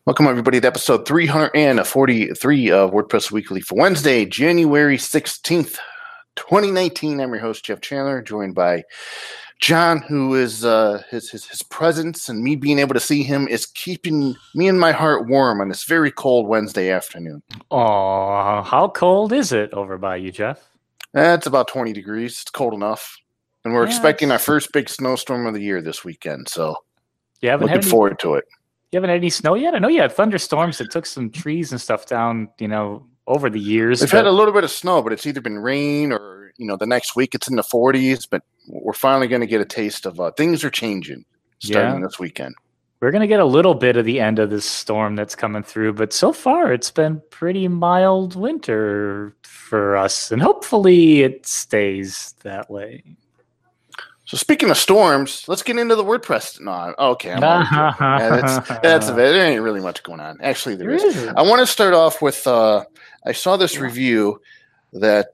Welcome, everybody, to episode 343 of WordPress Weekly for Wednesday, January 16th, 2019. I'm your host, Jeff Chandler, joined by John, who is his presence and me being able to see him is keeping me and my heart warm on this very cold Wednesday afternoon. Oh, how cold is it over by you, Jeff? It's about 20 degrees. It's cold enough. And we're expecting our first big snowstorm of the year this weekend, so looking forward to it. You haven't had any snow yet? I know you had thunderstorms that took some trees and stuff down, over the years. We've had a little bit of snow, but it's either been rain or, the next week it's in the 40s. But we're finally going to get a taste of things are changing starting this weekend. We're going to get a little bit of the end of this storm that's coming through. But so far, it's been pretty mild winter for us. And hopefully it stays that way. So speaking of storms, let's get into the WordPress. No, okay. That's a bit. There ain't really much going on. Actually, there is. I want to start off with, I saw this review that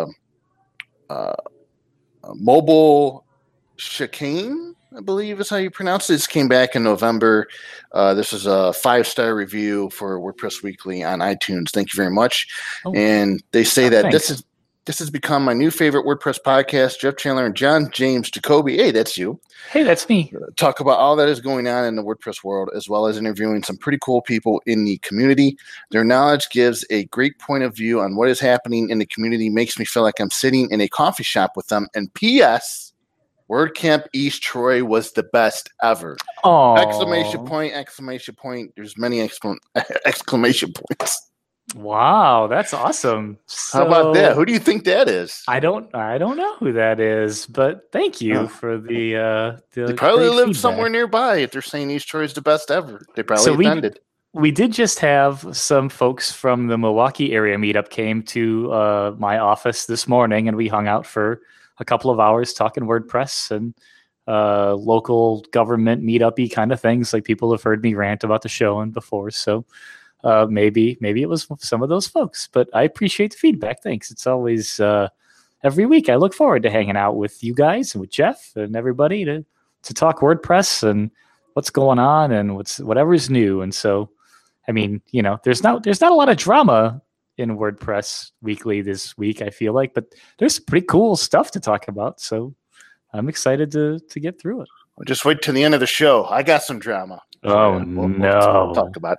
Mobile Chicane, I believe is how you pronounce it. This came back in November. This is a 5-star review for WordPress Weekly on iTunes. Thank you very much. And they say that this has become my new favorite WordPress podcast. Jeff Chandler and John James Jacoby. Hey, that's you. Hey, that's me. Talk about all that is going on in the WordPress world, as well as interviewing some pretty cool people in the community. Their knowledge gives a great point of view on what is happening in the community. Makes me feel like I'm sitting in a coffee shop with them. And P.S., WordCamp East Troy was the best ever. Oh! Exclamation point. There's many exclamation points. Wow, that's awesome. So, how about that? Who do you think that is? I don't know who that is, but thank you for the they probably live feedback somewhere nearby if they're saying East Troy is the best ever. They probably attended. We did just have some folks from the Milwaukee area meetup came to my office this morning, and we hung out for a couple of hours talking WordPress and local government meetup-y kind of things. Like people have heard me rant about the show and before, so maybe it was some of those folks, but I appreciate the feedback. Thanks. It's always every week. I look forward to hanging out with you guys and with Jeff and everybody to talk WordPress and what's going on and whatever's new. And so, I mean, there's not a lot of drama in WordPress Weekly this week, I feel like, but there's pretty cool stuff to talk about. So I'm excited to get through it. Well, just wait till the end of the show. I got some drama. We'll talk about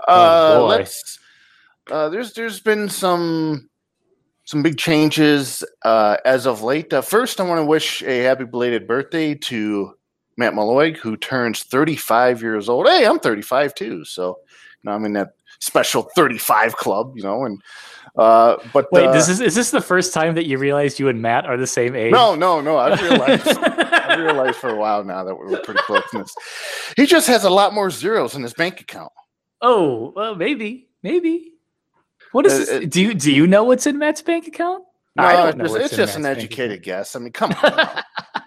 it. There's been some big changes as of late. First, I want to wish a happy belated birthday to Matt Malloy, who turns 35 years old. Hey, I'm 35 too, so I'm in that special 35 club, and but wait, is this the first time that you realized you and Matt are the same age? No. I've realized for a while now that we're pretty close. He just has a lot more zeros in his bank account. Oh, well, maybe. What is this? Do you know what's in Matt's bank account? No, I don't know. It's just an educated guess. I mean, come on.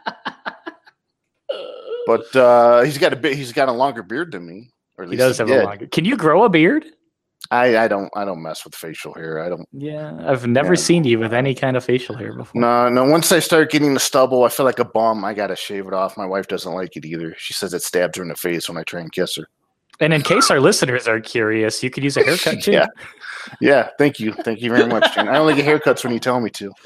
But he's got a longer beard than me. Or at least he does have a longer. Can you grow a beard? I don't mess with facial hair. I don't. Yeah, I've never seen you with any kind of facial hair before. No. Once I start getting the stubble, I feel like a bum. I gotta shave it off. My wife doesn't like it either. She says it stabs her in the face when I try and kiss her. And in case our listeners are curious, you could use a haircut too. Yeah. Thank you very much, Jen. I only get haircuts when you tell me to.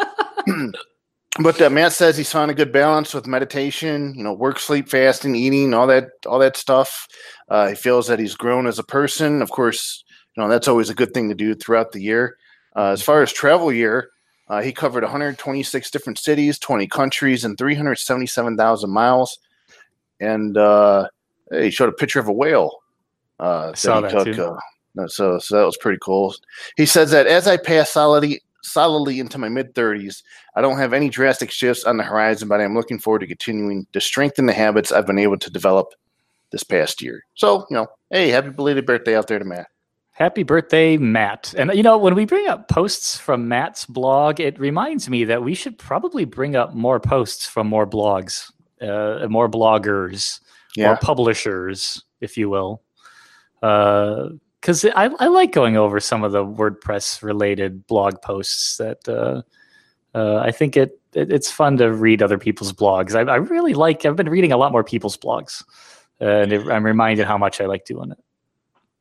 But Matt says he's found a good balance with meditation, work, sleep, fasting, eating, all that stuff. He feels that he's grown as a person. Of course, that's always a good thing to do throughout the year. As far as travel year, he covered 126 different cities, 20 countries, and 377,000 miles. And he showed a picture of a whale. I saw that too. So that was pretty cool. He says that as I pass solidly into my mid-30s, I don't have any drastic shifts on the horizon, but I'm looking forward to continuing to strengthen the habits I've been able to develop this past year. So, hey, happy belated birthday out there to Matt. Happy birthday, Matt. And, when we bring up posts from Matt's blog, it reminds me that we should probably bring up more posts from more blogs, more bloggers, more publishers, if you will. Because I like going over some of the WordPress-related blog posts that I think it's fun to read other people's blogs. I really like. I've been reading a lot more people's blogs, and I'm reminded how much I like doing it.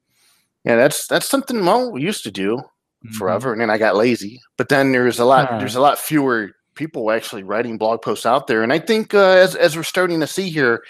Yeah, that's something we used to do forever, and then I got lazy. But then there's a lot fewer people actually writing blog posts out there, and I think as we're starting to see here,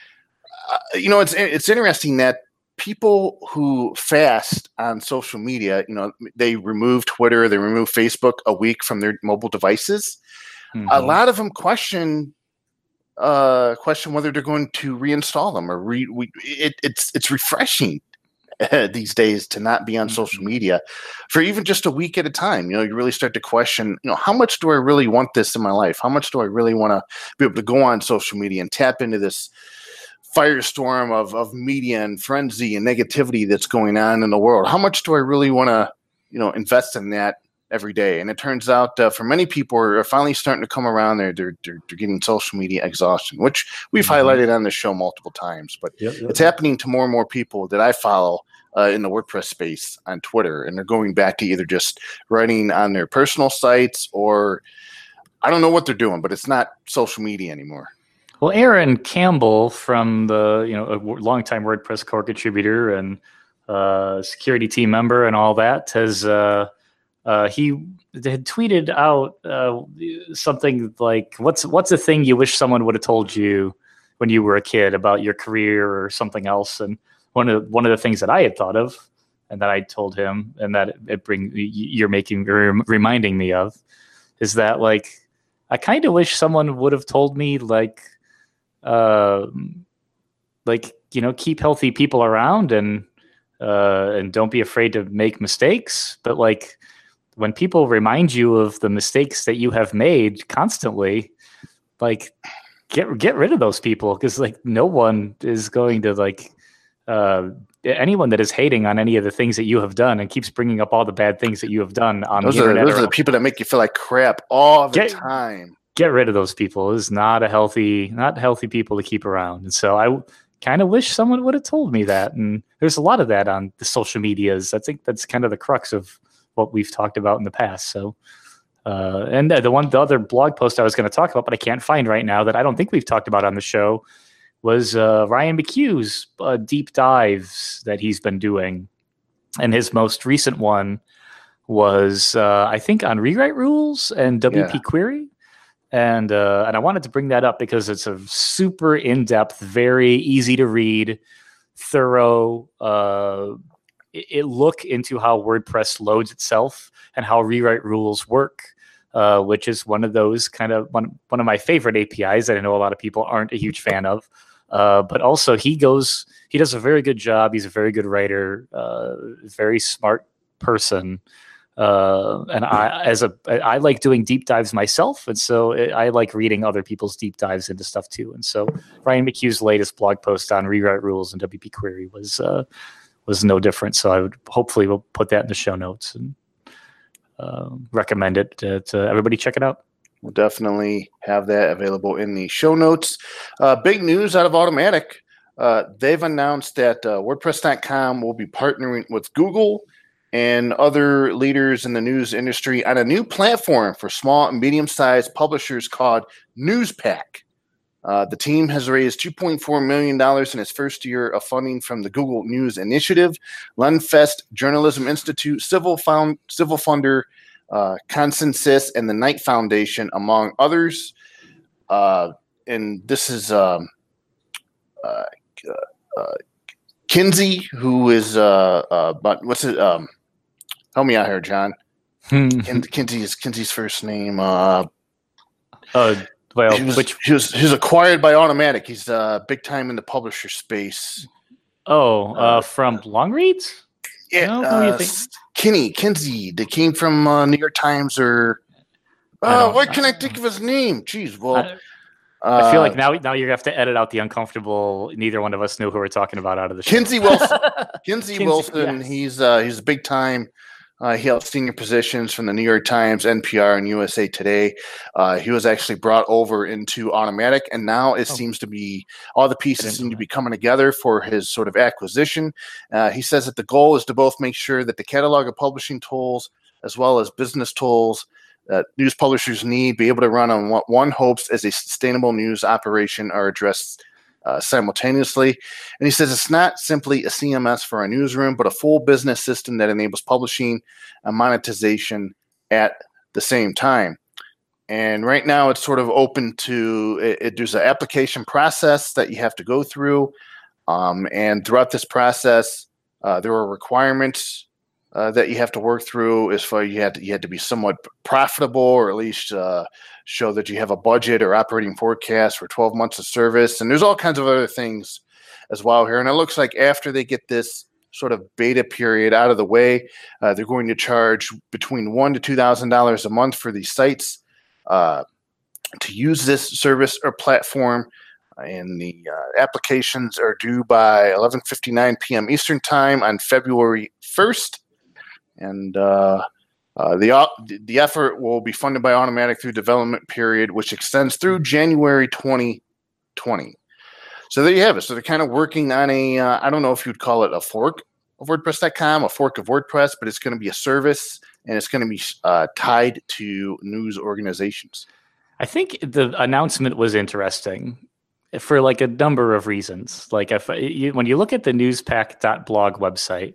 it's interesting that people who fast on social media, they remove Twitter, they remove Facebook a week from their mobile devices. A lot of them question whether they're going to reinstall them or it's refreshing these days to not be on social media for even just a week at a time. You really start to question, how much do I really want this in my life? How much do I really want to be able to go on social media and tap into this firestorm of media and frenzy and negativity that's going on in the world? How much do I really want to, invest in that every day? And it turns out for many people are finally starting to come around. They're getting social media exhaustion, which we've highlighted on the show multiple times. But it's happening to more and more people that I follow in the WordPress space on Twitter, and they're going back to either just writing on their personal sites or I don't know what they're doing, but it's not social media anymore. Well, Aaron Campbell from a longtime WordPress core contributor and security team member and all that has he had tweeted out something like, "What's a thing you wish someone would have told you when you were a kid about your career or something else?" And one of the things that I had thought of, and that I told him, and that you're reminding me of, is that I kind of wish someone would have told me keep healthy people around and don't be afraid to make mistakes. But when people remind you of the mistakes that you have made constantly, get rid of those people, because no one is going to anyone that is hating on any of the things that you have done and keeps bringing up all the bad things that you have done on the internet. Those are the people that make you feel like crap all the time. Get rid of those people. It's not healthy people to keep around. And so I kind of wish someone would have told me that. And there's a lot of that on the social medias. I think that's kind of the crux of what we've talked about in the past. So, and the other blog post I was going to talk about, but I can't find right now, that I don't think we've talked about on the show, was Ryan McHugh's deep dives that he's been doing. And his most recent one was, I think, on rewrite rules and WP Query. And I wanted to bring that up because it's a super in-depth, very easy to read, thorough look into how WordPress loads itself and how rewrite rules work, which is one of those one of my favorite APIs that I know a lot of people aren't a huge fan of. But also he does a very good job. He's a very good writer, very smart person. And I like doing deep dives myself. And so I like reading other people's deep dives into stuff too. And so Ryan McHugh's latest blog post on rewrite rules and WP Query was no different. So we'll put that in the show notes and recommend it to everybody. Check it out. We'll definitely have that available in the show notes. Big news out of Automattic. They've announced that WordPress.com will be partnering with Google and other leaders in the news industry on a new platform for small and medium-sized publishers called Newspack. The team has raised $2.4 million in its first year of funding from the Google News Initiative, Lenfest Journalism Institute, Civil Funder, Consensus, and the Knight Foundation, among others. And this is Kinsey, who is help me out here, John. Kinsey's first name. He was acquired by Automattic. He's big time in the publisher space. From Longreads? Yeah, Kinsey. They came from New York Times or. Why can't I think of his name? Jeez, well. I feel like now you're gonna have to edit out the uncomfortable. Neither one of us know who we're talking about out of the show. Kinsey Wilson. Kinsey Wilson. Yes. He's big time. He held senior positions from the New York Times, NPR, and USA Today. He was actually brought over into Automattic, and now it seems to be all the pieces seem to be coming together for his sort of acquisition. He says that the goal is to both make sure that the catalog of publishing tools as well as business tools that news publishers need be able to run on what one hopes as a sustainable news operation are addressed simultaneously. And he says it's not simply a CMS for a newsroom, but a full business system that enables publishing and monetization at the same time. And right now it's sort of open to there's an application process that you have to go through. And throughout this process, there are requirements that you have to work through. As far you had to be somewhat profitable, or at least show that you have a budget or operating forecast for 12 months of service. And there's all kinds of other things as well here. And it looks like after they get this sort of beta period out of the way, they're going to charge between $1,000 to $2,000 a month for these sites to use this service or platform. And the applications are due by 11:59 p.m. Eastern Time on February 1st. And the effort will be funded by Automattic through development period, which extends through January 2020. So there you have it. So they're kind of working on I don't know if you'd call it a fork of WordPress.com, a fork of WordPress, but it's going to be a service, and it's going to be tied to news organizations. I think the announcement was interesting for like a number of reasons. Like when you look at the newspack.blog website,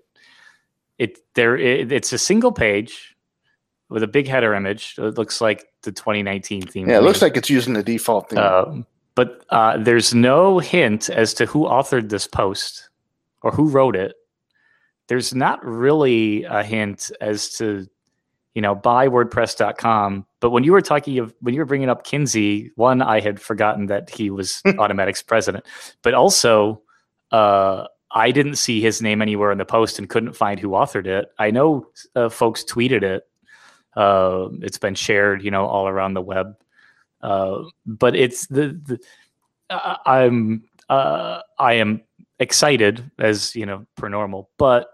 it's a single page with a big header image. It looks like the 2019 theme. Yeah, it looks like it's using the default theme. But there's no hint as to who authored this post or who wrote it. There's not really a hint as to, buy WordPress.com. But when you were bringing up Kinsey, one, I had forgotten that he was Automattic's president, but also I didn't see his name anywhere in the post and couldn't find who authored it. I know folks tweeted it. It's been shared, all around the web. But it's I am excited as, per normal, but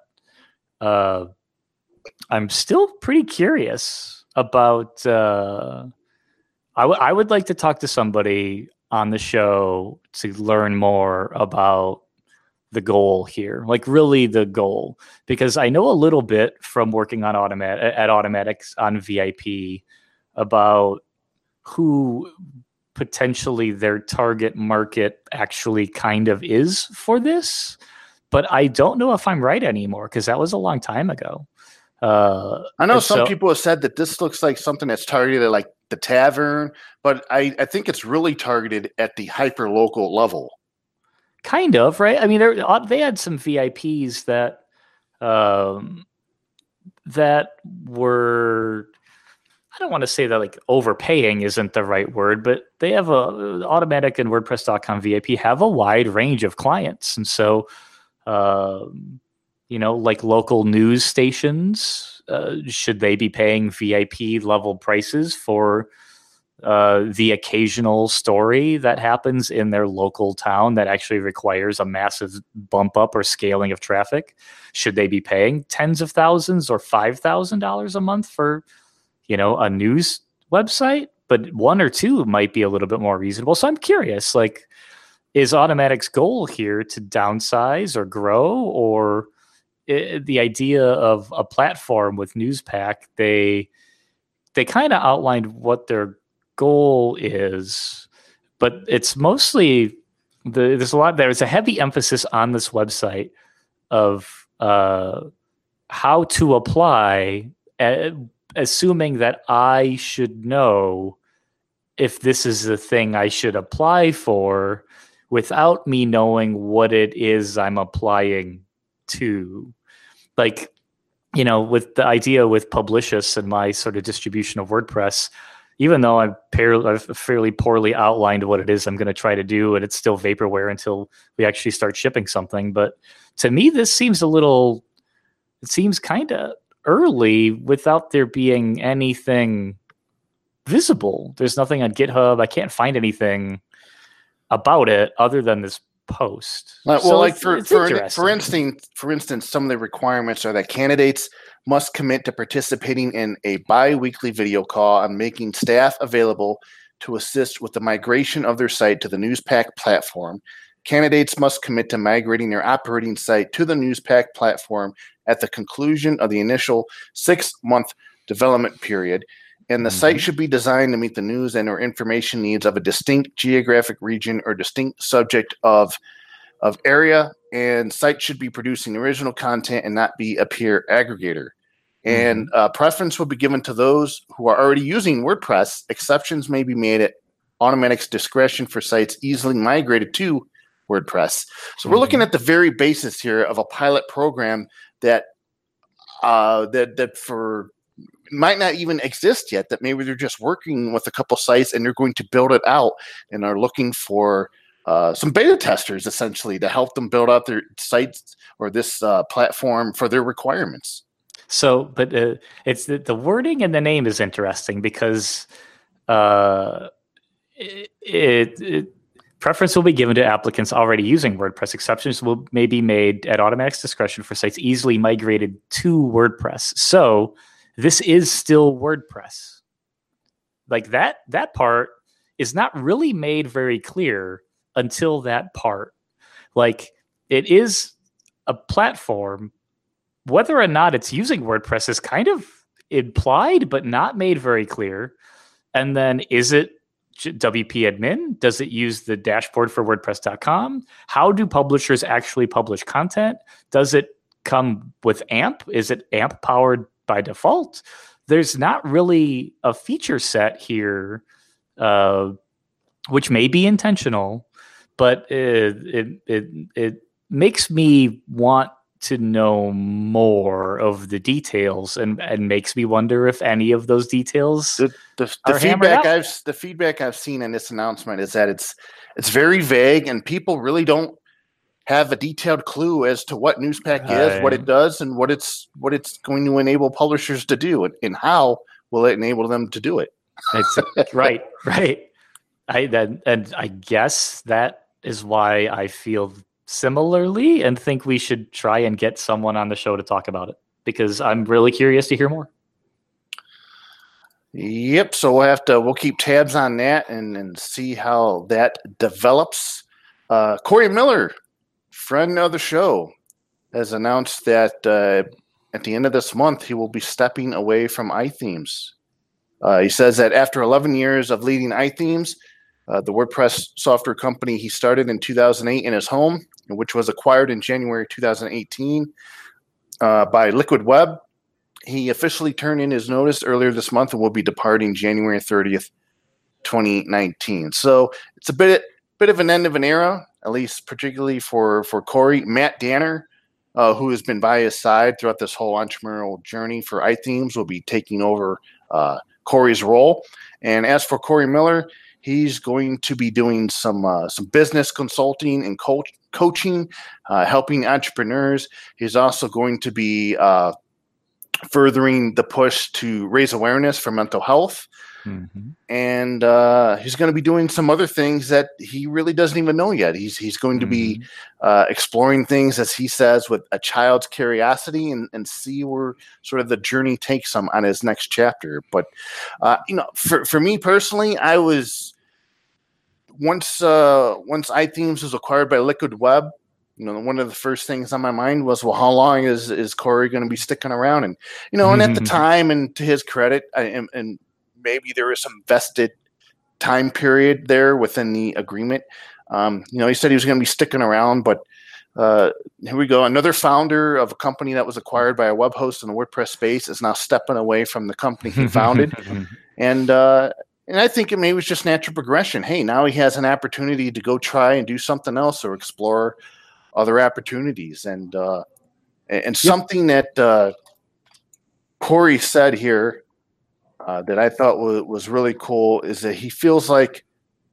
I'm still pretty curious about, I would like to talk to somebody on the show to learn more about the goal here, like really the goal, because I know a little bit from working on Automattic on VIP about who potentially their target market actually kind of is for this, but I don't know if I'm right anymore because that was a long time ago. I know some people have said that this looks like something that's targeted at like the tavern, but I think it's really targeted at the hyper local level. Kind of, right? I mean, they had some VIPs that were, I don't want to say that like overpaying isn't the right word, but they have Automattic and WordPress.com VIP have a wide range of clients. And so, like local news stations, should they be paying VIP level prices for the occasional story that happens in their local town that actually requires a massive bump up or scaling of traffic? Should they be paying tens of thousands or $5,000 a month for, a news website? But one or two might be a little bit more reasonable. So I'm curious, like, is Automattic's goal here to downsize or grow, or the idea of a platform with Newspack? They kind of outlined what their goal is, but it's mostly there's a heavy emphasis on this website of how to apply, assuming that I should know if this is the thing I should apply for without me knowing what it is I'm applying to. Like, with the idea with Publicious and my sort of distribution of WordPress, even though I've fairly poorly outlined what it is I'm going to try to do, and it's still vaporware until we actually start shipping something. But to me, this seems kind of early without there being anything visible. There's nothing on GitHub. I can't find anything about it other than this post. Well, so like for instance, some of the requirements are that candidates must commit to participating in a bi-weekly video call and making staff available to assist with the migration of their site to the Newspack platform. Candidates must commit to migrating their operating site to the Newspack platform at the conclusion of the initial 6-month development period. and the site should be designed to meet the news and or information needs of a distinct geographic region or distinct subject of area, and site should be producing original content and not be a peer aggregator. And preference will be given to those who are already using WordPress. Exceptions may be made at Automattic's discretion for sites easily migrated to WordPress. So we're looking at the very basis here of a pilot program that for might not even exist yet, that maybe they're just working with a couple sites and they're going to build it out and are looking for some beta testers essentially to help them build out their sites or this platform for their requirements. So, but it's the wording in the name is interesting because preference will be given to applicants already using WordPress. Exceptions may be made at Automattic's discretion for sites easily migrated to WordPress. So this is still WordPress. Like that part is not really made very clear until that part. Like it is a platform. Whether or not it's using WordPress is kind of implied, but not made very clear. And then is it WP admin? Does it use the dashboard for WordPress.com? How do publishers actually publish content? Does it come with AMP? Is it AMP powered by default? There's not really a feature set here, which may be intentional, but it makes me want to know more of the details and makes me wonder if any of those details the feedback I've seen in this announcement is that it's very vague and people really don't have a detailed clue as to what Newspack is, what it does, and what it's going to enable publishers to do, and how will it enable them to do it. Right. I guess that is why I feel similarly and think we should try and get someone on the show to talk about it, because I'm really curious to hear more. Yep. So we'll keep tabs on that and see how that develops. Corey Miller, friend of the show, has announced that at the end of this month, he will be stepping away from iThemes. He says that after 11 years of leading iThemes, the WordPress software company he started in 2008 in his home, which was acquired in January 2018 by Liquid Web, he officially turned in his notice earlier this month and will be departing January 30th, 2019. So it's a bit of an end of an era, at least particularly for Corey. Matt Danner, who has been by his side throughout this whole entrepreneurial journey for iThemes, will be taking over Corey's role. And as for Corey Miller, he's going to be doing some business consulting and coaching, helping entrepreneurs. He's also going to be furthering the push to raise awareness for mental health. And he's going to be doing some other things that he really doesn't even know yet. He's going to be exploring things, as he says, with a child's curiosity and see where sort of the journey takes him on his next chapter. But, for me personally, I was once iThemes was acquired by Liquid Web, one of the first things on my mind was, well, how long is Corey going to be sticking around? And, and at the time, and to his credit, and maybe there was some vested time period there within the agreement. He said he was going to be sticking around, but here we go. Another founder of a company that was acquired by a web host in the WordPress space is now stepping away from the company he founded. And I think it maybe was just natural progression. Hey, now he has an opportunity to go try and do something else or explore other opportunities. And something that Corey said here that I thought was really cool is that he feels like,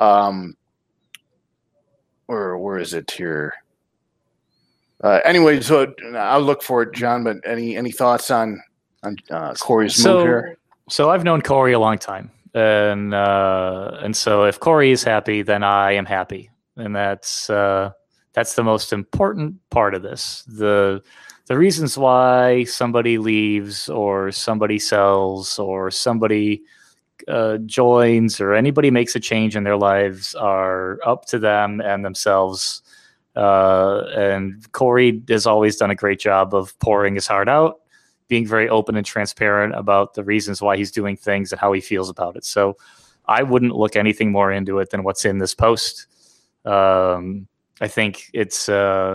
where is it here? Anyway, so I'll look for it, John. But any thoughts on Corey's move here? So I've known Corey a long time, and so if Corey is happy, then I am happy, and that's the most important part of this. The reasons why somebody leaves or somebody sells or somebody joins or anybody makes a change in their lives are up to them and themselves. And Corey has always done a great job of pouring his heart out being very open and transparent about the reasons why he's doing things and how he feels about it. So I wouldn't look anything more into it than what's in this post. I think it's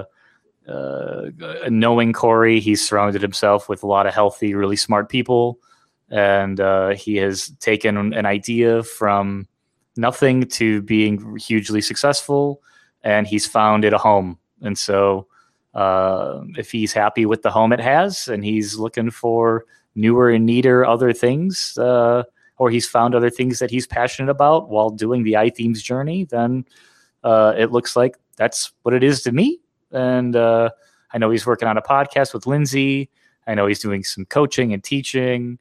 knowing Corey, he's surrounded himself with a lot of healthy, really smart people. And he has taken an idea from nothing to being hugely successful, and he's found it a home. And so if he's happy with the home it has and he's looking for newer and neater other things, or he's found other things that he's passionate about while doing the iThemes journey, then it looks like that's what it is to me. And I know he's working on a podcast with Lindsay. I know he's doing some coaching and teaching.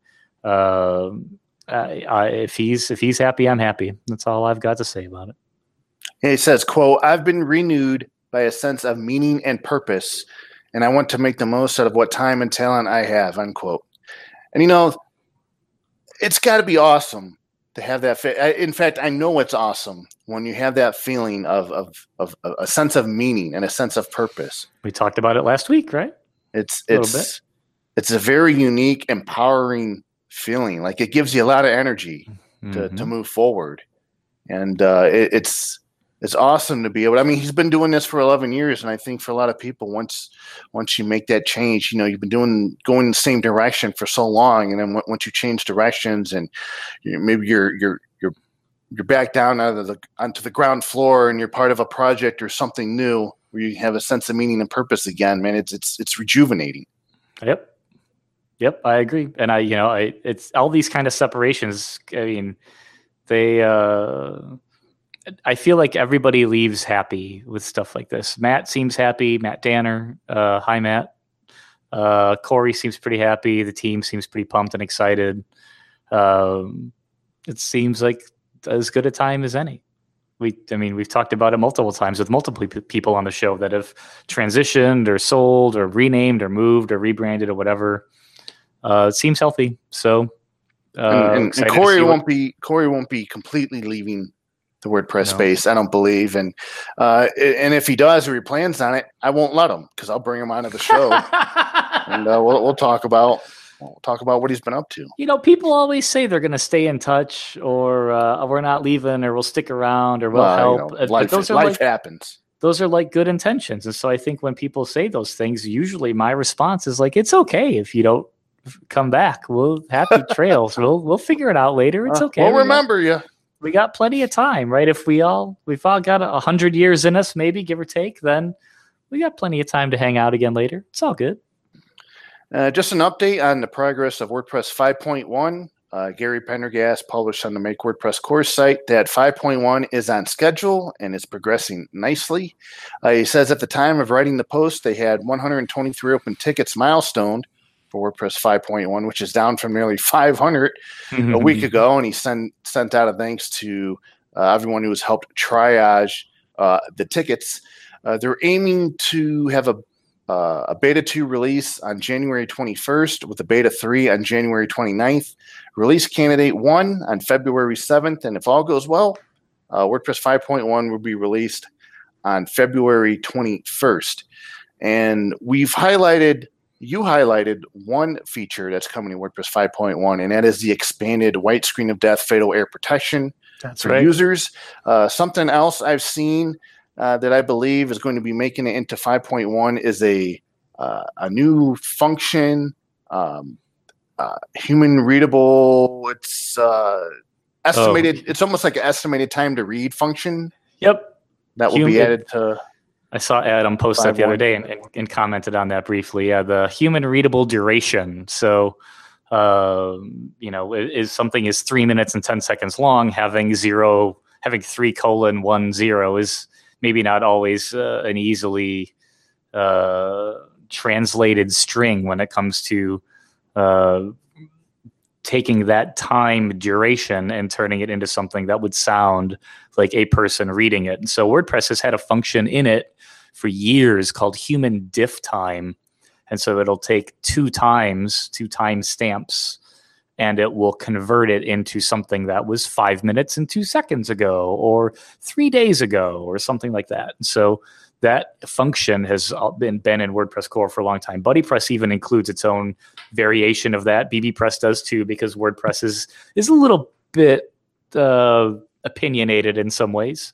If he's happy, I'm happy. That's all I've got to say about it. He says, quote, "I've been renewed by a sense of meaning and purpose, and I want to make the most out of what time and talent I have," unquote. And, it's got to be awesome to have that. In fact, I know it's awesome when you have that feeling of a sense of meaning and a sense of purpose. We talked about it last week, right? It's a very unique, empowering feeling. Like, it gives you a lot of energy to move forward. And it's awesome to be able. I mean, he's been doing this for 11 years, and I think for a lot of people, once you make that change, you've been going in the same direction for so long, and then once you change directions, and maybe you're back down onto the ground floor, and you're part of a project or something new where you have a sense of meaning and purpose again. Man, it's rejuvenating. Yep, I agree, and it's all these kind of separations. I mean, I feel like everybody leaves happy with stuff like this. Matt seems happy. Matt Danner. Hi, Matt. Corey seems pretty happy. The team seems pretty pumped and excited. It seems like as good a time as any. We've talked about it multiple times with multiple people on the show that have transitioned or sold or renamed or moved or rebranded or whatever. It seems healthy. So, and Corey won't be completely leaving the WordPress space, I don't believe. And if he does or he plans on it, I won't let him, because I'll bring him onto the show and we'll talk about what he's been up to. People always say they're going to stay in touch, or we're not leaving, or we'll stick around, or we'll help. Life happens. Those are like good intentions. And so I think when people say those things, usually my response is like, it's okay if you don't come back. Happy trails. We'll figure it out later. It's okay. We'll remember you. We got plenty of time, right? If we've all got 100 years in us, maybe, give or take, then we got plenty of time to hang out again later. It's all good. Just an update on the progress of WordPress 5.1. Gary Pendergast published on the Make WordPress course site that 5.1 is on schedule and is progressing nicely. He says at the time of writing the post, they had 123 open tickets milestone for WordPress 5.1, which is down from nearly 500 a week ago. And he sent out a thanks to everyone who has helped triage the tickets. They're aiming to have a beta 2 release on January 21st with a beta 3 on January 29th. Release candidate 1 on February 7th. And if all goes well, WordPress 5.1 will be released on February 21st. And you highlighted one feature that's coming in WordPress 5.1, and that is the expanded white screen of death fatal error protection for users. Something else I've seen that I believe is going to be making it into 5.1 is a new function, human readable. It's estimated. It's almost like an estimated time to read function. Yep, that will be added to. I saw Adam post that the other day and commented on that briefly. Yeah, the human readable duration. So, is something is 3 minutes and 10 seconds long, having 3:10 is maybe not always an easily translated string when it comes to taking that time duration and turning it into something that would sound like a person reading it. And so WordPress has had a function in it for years called human diff time. And so it'll take two time stamps, and it will convert it into something that was 5 minutes and 2 seconds ago, or 3 days ago, or something like that. And so that function has been in WordPress core for a long time. BuddyPress even includes its own variation of that. BBPress does too, because WordPress is a little bit opinionated in some ways.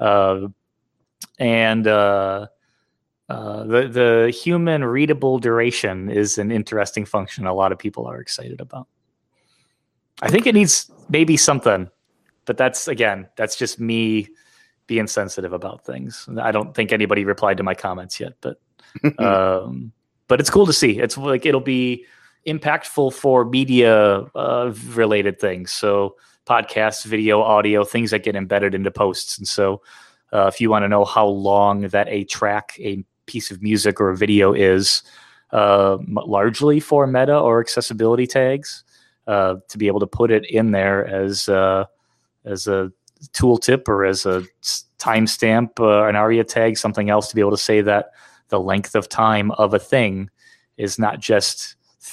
The human readable duration is an interesting function a lot of people are excited about. I think it needs maybe something, but that's just me being sensitive about things. I don't think anybody replied to my comments yet, but it's cool to see. It's like it'll be impactful for media related things. So podcasts, video, audio, things that get embedded into posts. And so if you want to know how long that a piece of music or a video is, largely for meta or accessibility tags, to be able to put it in there as a tooltip or as a timestamp, an ARIA tag, something else, to be able to say that the length of time of a thing is not just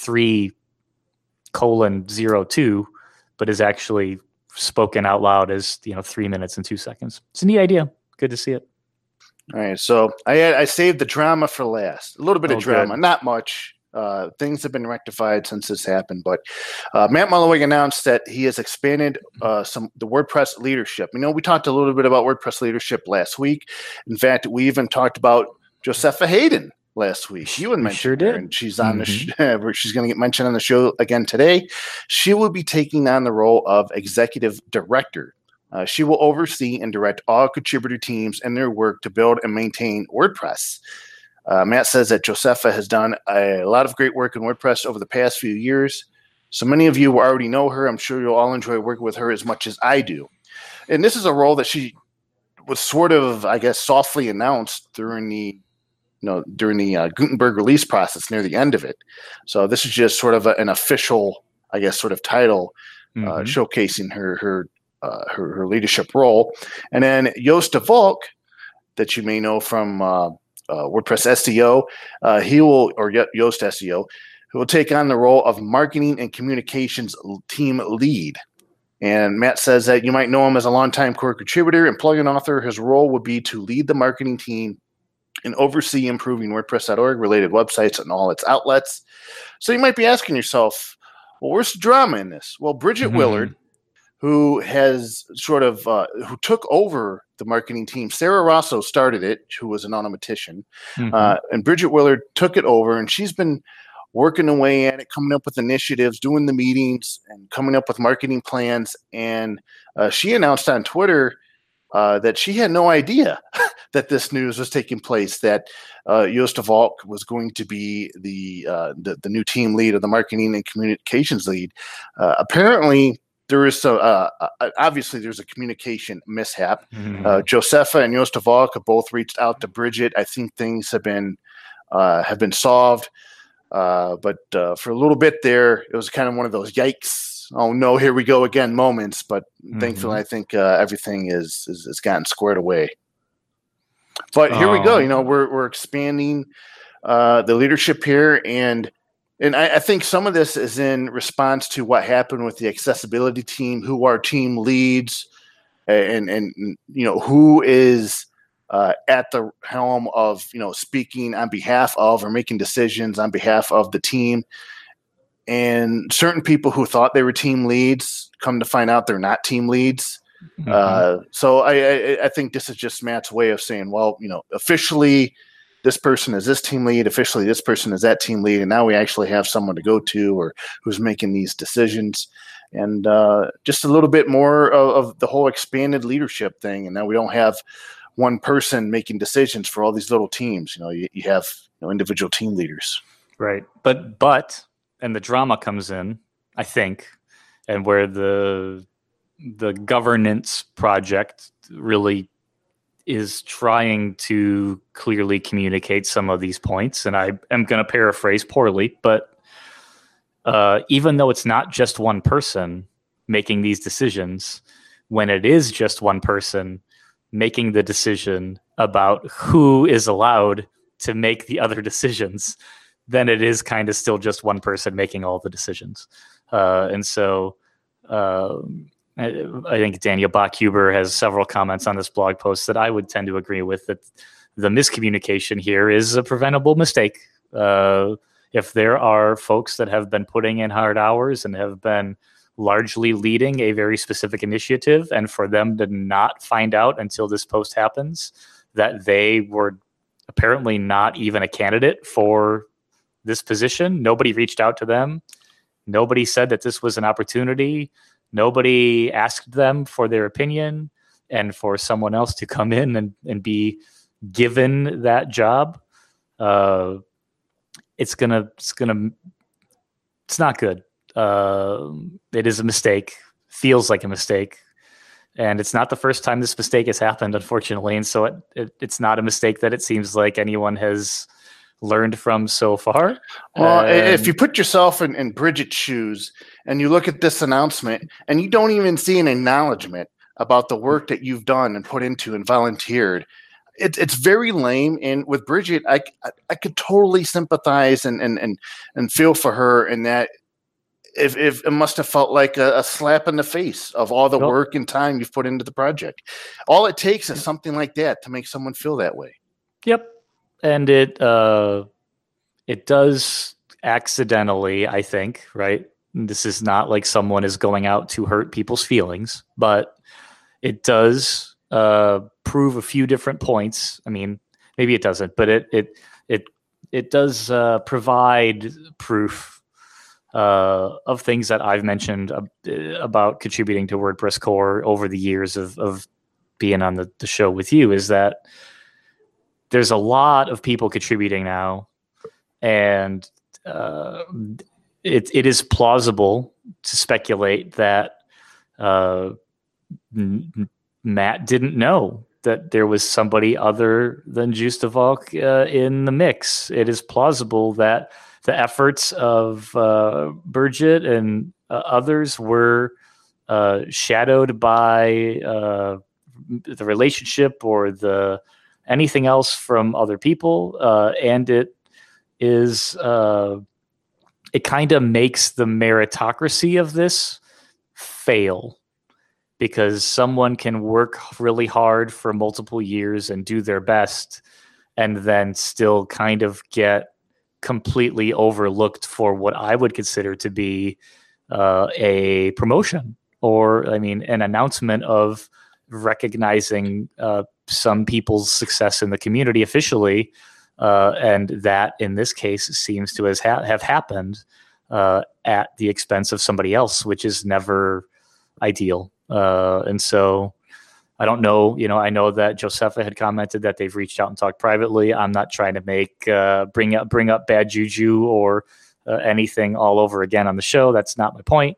3:02, but is actually spoken out loud as 3 minutes and 2 seconds. It's a neat idea. Good to see it. All right, so I saved the drama for last. A little bit of drama, good. Not much. Things have been rectified since this happened, but Matt Mullenweg announced that he has expanded the WordPress leadership. We talked a little bit about WordPress leadership last week. In fact, we even talked about Josepha Hayden last week. You had mentioned sure did. her, and she's on the she's going to get mentioned on the show again today. She will be taking on the role of executive director. She will oversee and direct all contributor teams and their work to build and maintain WordPress. Matt says that Josepha has done a lot of great work in WordPress over the past few years. So many of you already know her. I'm sure you'll all enjoy working with her as much as I do. And this is a role that she was sort of, I guess, softly announced during the Gutenberg release process near the end of it. So this is just sort of an official, I guess, sort of title showcasing her leadership role. And then Joost de Valk, that you may know from WordPress SEO, Yoast SEO, who will take on the role of marketing and communications team lead. And Matt says that you might know him as a longtime core contributor and plugin author. His role would be to lead the marketing team and oversee improving WordPress.org related websites and all its outlets. So you might be asking yourself, well, where's the drama in this? Well, Bridget Willard, who has who took over the marketing team. Sarah Rosso started it, who was an automatician, and Bridget Willard took it over, and she's been working away at it, coming up with initiatives, doing the meetings, and coming up with marketing plans. And she announced on Twitter that she had no idea that this news was taking place, that Joost de Valk was going to be the new team lead, or the marketing and communications lead. Apparently, there is obviously there's a communication mishap. Josepha and Joost de Valk have both reached out to Bridget. I think things have been solved, but for a little bit there, it was kind of one of those yikes, oh no, here we go again moments. But thankfully, I think everything is gotten squared away. But here we go. We're expanding the leadership here, and I think some of this is in response to what happened with the accessibility team, who are team leads, and who is at the helm of speaking on behalf of or making decisions on behalf of the team. And certain people who thought they were team leads come to find out they're not team leads. So I think this is just Matt's way of saying, well, officially, this person is this team lead, officially this person is that team lead, and now we actually have someone to go to or who's making these decisions. And just a little bit more of the whole expanded leadership thing. And now we don't have one person making decisions for all these little teams. You have individual team leaders. Right. But and the drama comes in, I think, and where the governance project really is trying to clearly communicate some of these points. And I am going to paraphrase poorly, but even though it's not just one person making these decisions, when it is just one person making the decision about who is allowed to make the other decisions, then it is kind of still just one person making all the decisions. And so I think Daniel Bachhuber has several comments on this blog post that I would tend to agree with, that the miscommunication here is a preventable mistake. If there are folks that have been putting in hard hours and have been largely leading a very specific initiative, and for them to not find out until this post happens that they were apparently not even a candidate for this position, nobody reached out to them. Nobody said that this was an opportunity. Nobody asked them for their opinion, and for someone else to come in and be given that job, it's not good. It is a mistake, feels like a mistake. And it's not the first time this mistake has happened, unfortunately. And so it's not a mistake that it seems like anyone has learned from so far. Well, if you put yourself in Bridget's shoes and you look at this announcement and you don't even see an acknowledgement about the work that you've done and put into and volunteered, it's very lame. And with Bridget, I could totally sympathize and feel for her in that. If it must have felt like a slap in the face of all the work and time you've put into the project. All it takes is something like that to make someone feel that way. Yep. And it does accidentally, I think, right? This is not like someone is going out to hurt people's feelings, but it does prove a few different points. I mean, maybe it doesn't, but it does provide proof of things that I've mentioned about contributing to WordPress core over the years of being on the show with you, is that there's a lot of people contributing now, and it is plausible to speculate that Matt didn't know that there was somebody other than Justavalk in the mix. It is plausible that the efforts of Bridget and others were shadowed by the relationship or the anything else from other people, and it is it kind of makes the meritocracy of this fail, because someone can work really hard for multiple years and do their best, and then still kind of get completely overlooked for what I would consider to be a promotion, or an announcement of recognizing some people's success in the community officially, and that in this case seems to have happened at the expense of somebody else, which is never ideal. And so I don't know, I know that Josepha had commented that they've reached out and talked privately. I'm not trying to bring up bad juju or anything all over again on the show. That's not my point.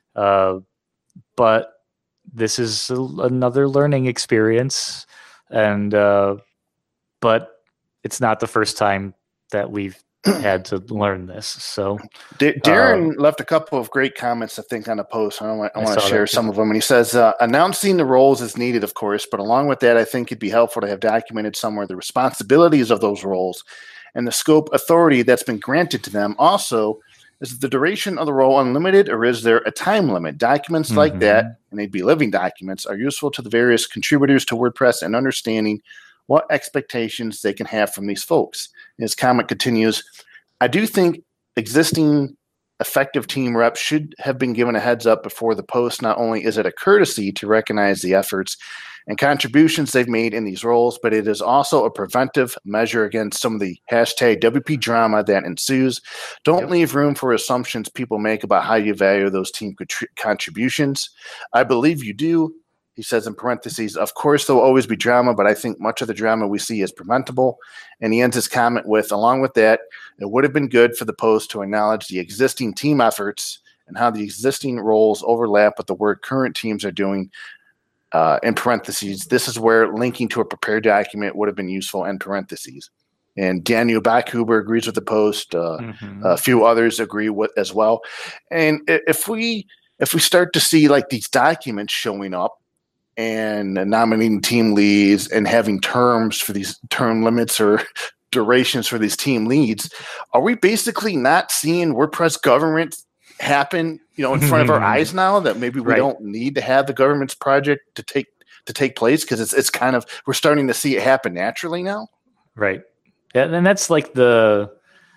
But this is another learning experience, and but it's not the first time that we've had to learn this. So Darren left a couple of great comments, I think, on the post. I want to share some of them. And he says, announcing the roles is needed, of course, but along with that, I think it'd be helpful to have documented somewhere the responsibilities of those roles and the scope authority that's been granted to them. Also, is the duration of the role unlimited, or is there a time limit? Documents like that, and they'd be living documents, are useful to the various contributors to WordPress and understanding what expectations they can have from these folks. His comment continues, I do think existing effective team reps should have been given a heads up before the post. Not only is it a courtesy to recognize the efforts and contributions they've made in these roles, but it is also a preventive measure against some of the hashtag WP drama that ensues. Don't leave room for assumptions people make about how you value those team contributions. I believe you do. He says in parentheses, of course, there will always be drama, but I think much of the drama we see is preventable. And he ends his comment with, along with that, it would have been good for the post to acknowledge the existing team efforts and how the existing roles overlap with the work current teams are doing. In parentheses, this is where linking to a prepared document would have been useful, in parentheses. And Daniel Backhuber agrees with the post. A few others agree with as well. And if we start to see like these documents showing up, and nominating team leads and having terms for these term limits or durations for these team leads, are we basically not seeing WordPress government happen, in front of our eyes now, that maybe we don't need to have the government's project to take place, because it's kind of, we're starting to see it happen naturally now? Right. And that's like the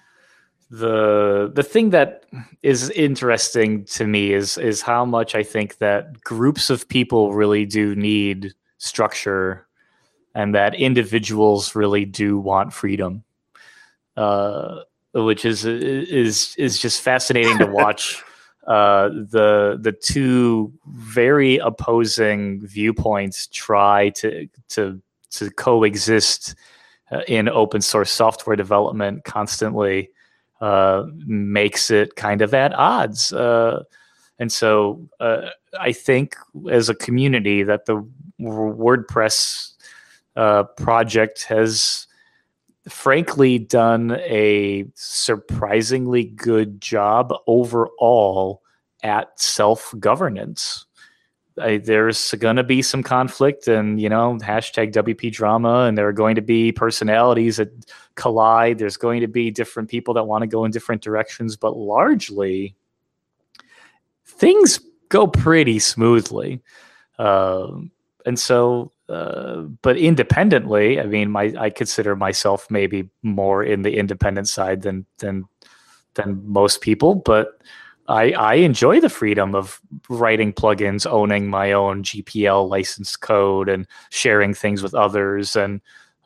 thing that is interesting to me is how much I think that groups of people really do need structure, and that individuals really do want freedom, which is just fascinating to watch. The two very opposing viewpoints try to coexist in open source software development constantly. Makes it kind of at odds. And so I think as a community that the WordPress project has frankly done a surprisingly good job overall at self-governance. There's going to be some conflict and, hashtag WP drama, and there are going to be personalities that collide. There's going to be different people that want to go in different directions, but largely things go pretty smoothly. And so, but independently, I mean, I consider myself maybe more in the independent side than most people, but I enjoy the freedom of writing plugins, owning my own GPL licensed code, and sharing things with others, and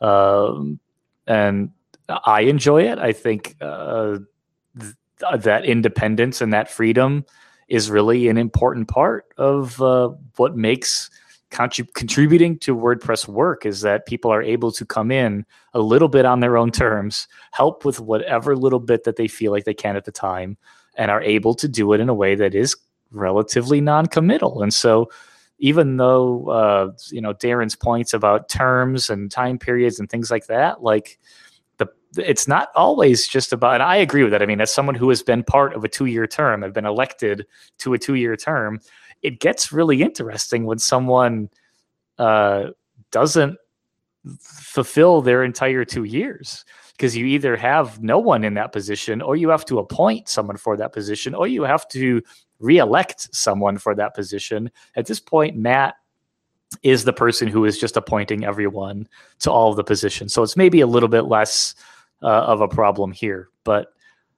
I enjoy it. I think that independence and that freedom is really an important part of what makes contributing to WordPress work, is that people are able to come in a little bit on their own terms, help with whatever little bit that they feel like they can at the time, and are able to do it in a way that is relatively non-committal. And so even though, Darren's points about terms and time periods and things like that, like it's not always just about, and I agree with that. I mean, as someone who has been part of a 2-year term, I've been elected to a 2-year term, it gets really interesting when someone doesn't fulfill their entire 2 years, because you either have no one in that position, or you have to appoint someone for that position, or you have to re-elect someone for that position. At this point, Matt is the person who is just appointing everyone to all of the positions. So it's maybe a little bit less of a problem here. But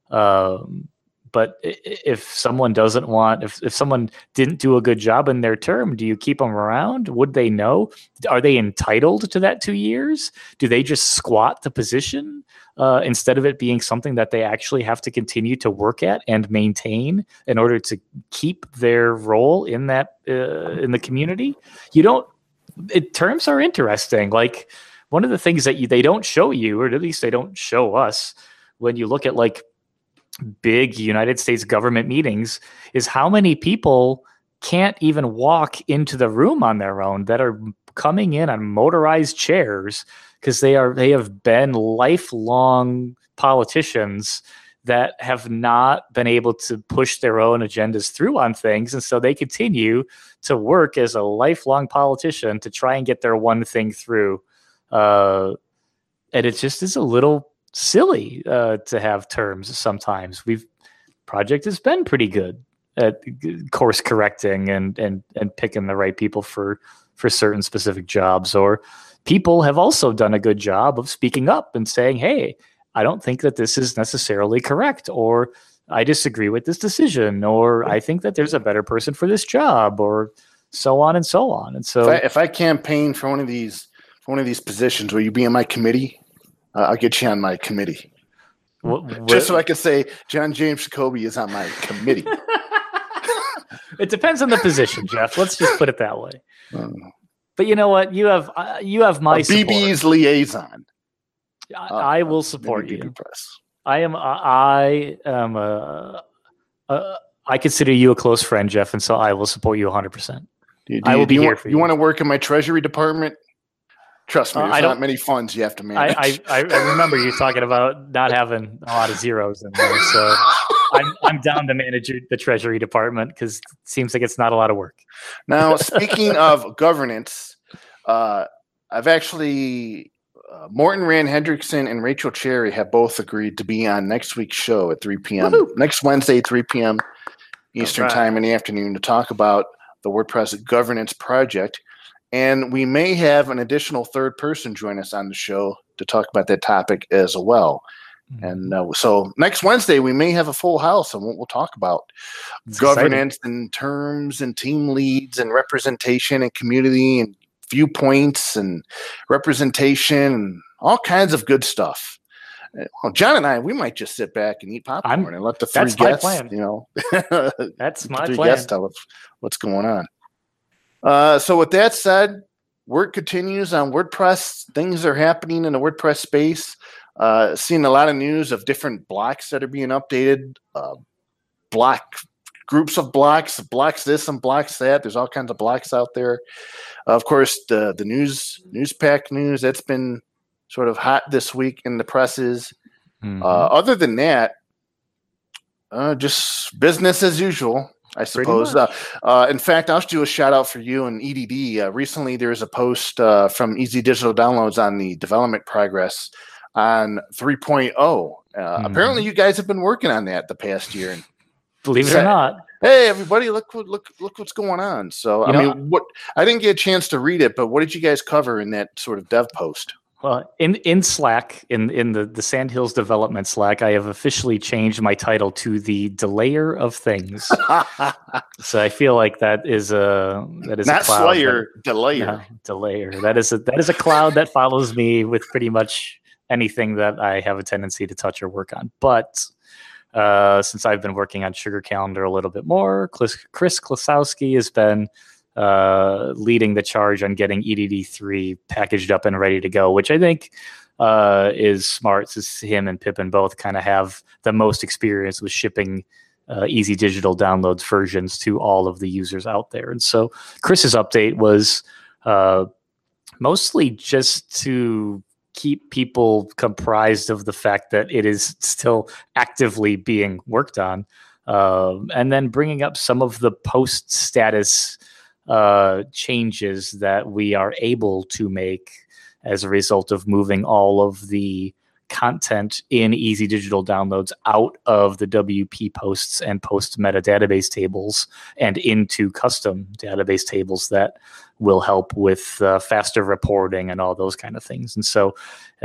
if someone doesn't want, if someone didn't do a good job in their term, do you keep them around? Would they know? Are they entitled to that 2 years? Do they just squat the position instead of it being something that they actually have to continue to work at and maintain in order to keep their role in that in the community? Terms are interesting. Like, one of the things that they don't show you, or at least they don't show us, when you look at like big United States government meetings, is how many people can't even walk into the room on their own, that are coming in on motorized chairs because they have been lifelong politicians that have not been able to push their own agendas through on things. And so they continue to work as a lifelong politician to try and get their one thing through. And it just is a little silly to have terms sometimes. Project has been pretty good at course correcting and picking the right people for certain specific jobs, or people have also done a good job of speaking up and saying, hey, I don't think that this is necessarily correct, or I disagree with this decision, or I think that there's a better person for this job, or so on and so on. And so if I campaign for one of these positions, will you be in my committee? I'll get you on my committee. Just so I can say John James Jacoby is on my committee. It depends on the position, Jeff. Let's just put it that way. But you know what? You have my support. BB's liaison. I will support you. Press. I consider you a close friend, Jeff, and so I will support you 100%. I will be here for you. You want to work in my treasury department? Trust me, there's not many funds you have to manage. I remember you talking about not having a lot of zeros in there, so I'm down to manage the treasury department, because it seems like it's not a lot of work. Now, speaking of governance, I've actually Morten Rand Hendrickson and Rachel Cherry have both agreed to be on next week's show at 3 p.m. Woo-hoo! Next Wednesday, 3 p.m. Eastern time in the afternoon, to talk about the WordPress governance project. And we may have an additional third person join us on the show to talk about that topic as well. And so next Wednesday, we may have a full house, and we'll talk about governance and terms and team leads and representation and community and viewpoints and representation and all kinds of good stuff. Well, John and I, we might just sit back and eat popcorn and let the three guests, that's my three plan. Guests tell us what's going on. So with that said, work continues on WordPress. Things are happening in the WordPress space. Seeing a lot of news of different blocks that are being updated, groups of blocks this and blocks that. There's all kinds of blocks out there. Of course, the Newspack news, that's been sort of hot this week in the presses. Other than that, just business as usual, I suppose. In fact, I'll do a shout out for you and EDD. Recently, there was a post from Easy Digital Downloads on the development progress on 3.0. Apparently, you guys have been working on that the past year. And believe it or not, hey, everybody, look what's going on. So, I didn't get a chance to read it, but what did you guys cover in that sort of dev post? Well, in Slack, in the Sandhills development Slack, I have officially changed my title to the Delayer of Things. So I feel like that is not a cloud. Slayer, Delayer. No, Delayer. That is a cloud that follows me with pretty much anything that I have a tendency to touch or work on. But since I've been working on Sugar Calendar a little bit more, Chris Klosowski has been leading the charge on getting EDD3 packaged up and ready to go, which I think is smart, since him and Pippin both kind of have the most experience with shipping Easy Digital Downloads versions to all of the users out there. And so Chris's update was mostly just to keep people comprised of the fact that it is still actively being worked on, and then bringing up some of the post status changes that we are able to make as a result of moving all of the content in Easy Digital Downloads out of the WP posts and post meta database tables and into custom database tables that will help with faster reporting and all those kind of things. And so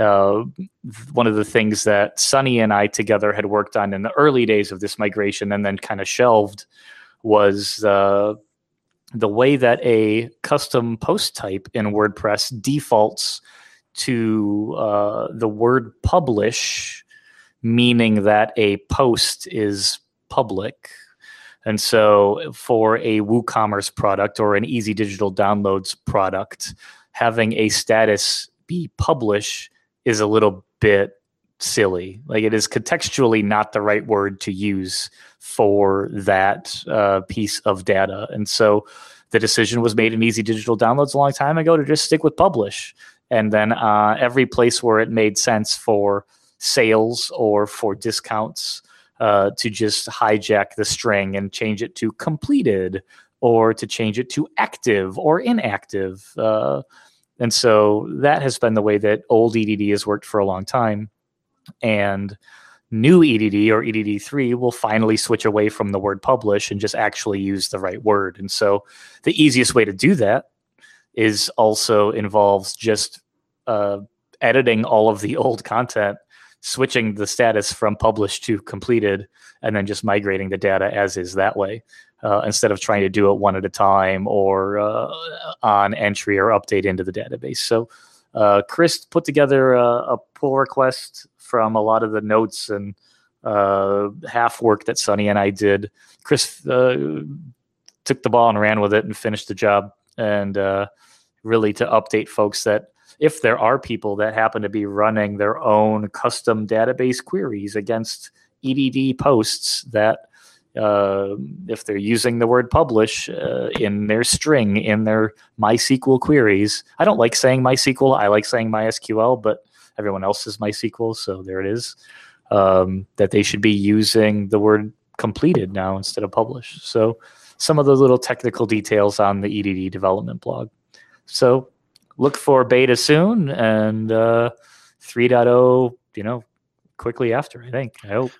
one of the things that Sunny and I together had worked on in the early days of this migration and then kind of shelved was the way that a custom post type in WordPress defaults to the word publish, meaning that a post is public. And so for a WooCommerce product or an Easy Digital Downloads product, having a status be publish is a little bit silly. Like, it is contextually not the right word to use for that piece of data. And so the decision was made in Easy Digital Downloads a long time ago to just stick with publish. And then every place where it made sense for sales or for discounts to just hijack the string and change it to completed, or to change it to active or inactive. And so that has been the way that old EDD has worked for a long time. And new EDD or EDD3 will finally switch away from the word publish and just actually use the right word. And so the easiest way to do that is also involves just editing all of the old content, switching the status from published to completed, and then just migrating the data as is that way, instead of trying to do it one at a time or on entry or update into the database. So Chris put together a pull request from a lot of the notes and half work that Sunny and I did. Chris took the ball and ran with it and finished the job, and really to update folks that if there are people that happen to be running their own custom database queries against EDD posts, that if they're using the word publish in their string, in their MySQL queries, I don't like saying MySQL, I like saying MySQL, but everyone else is MySQL, so there it is, that they should be using the word completed now instead of publish. So some of those little technical details on the EDD development blog. So look for beta soon, and 3.0, quickly after, I hope.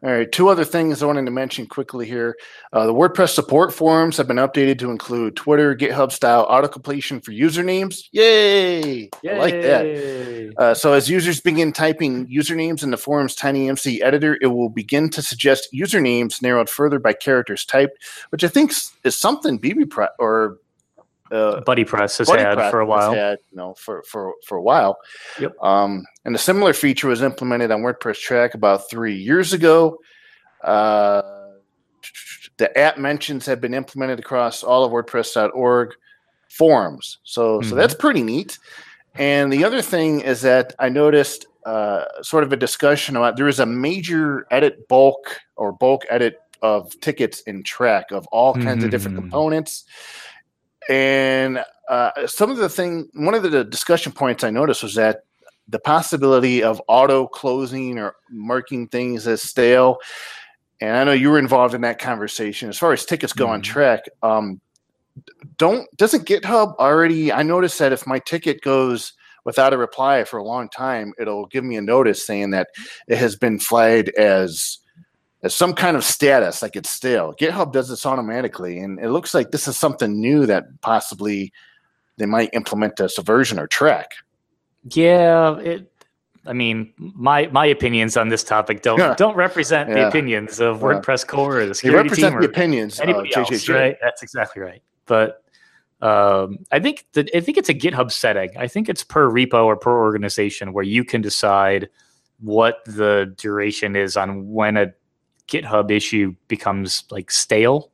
All right, two other things I wanted to mention quickly here. The WordPress support forums have been updated to include Twitter, GitHub-style auto-completion for usernames. Yay! I like that. So as users begin typing usernames in the forum's TinyMC editor, it will begin to suggest usernames narrowed further by characters typed, which I think is something BB or BuddyPress has had for a while. For a while. Yep. And a similar feature was implemented on WordPress Track about 3 years ago. The app mentions have been implemented across all of WordPress.org forums. So that's pretty neat. And the other thing is that I noticed sort of a discussion about there is a major bulk edit of tickets in Track of all kinds of different components. And one of the discussion points I noticed was that the possibility of auto closing or marking things as stale. And I know you were involved in that conversation. As far as tickets go on Track, doesn't GitHub already? I noticed that if my ticket goes without a reply for a long time, it'll give me a notice saying that it has been flagged as some kind of status, like it's stale. GitHub does this automatically, and it looks like this is something new that possibly they might implement as a version or Track. Yeah, my opinions on this topic don't represent the opinions of WordPress core or the security team or the opinions anybody else, right? That's exactly right. But I think it's a GitHub setting. I think it's per repo or per organization where you can decide what the duration is on when a GitHub issue becomes like stale.